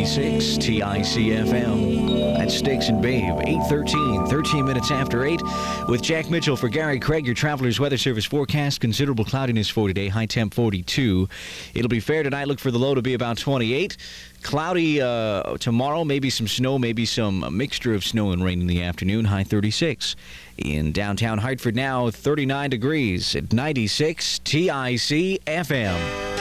96 TIC-FM. That's Sticks and Babe, 8:13, 13 minutes after 8. With Jack Mitchell for Gary Craig, your Travelers Weather Service forecast. Considerable cloudiness for today, high temp 42. It'll be fair tonight. Look for the low to be about 28. Cloudy tomorrow, maybe some snow, maybe some mixture of snow and rain in the afternoon, high 36. In downtown Hartford now, 39 degrees at 96 TIC-FM.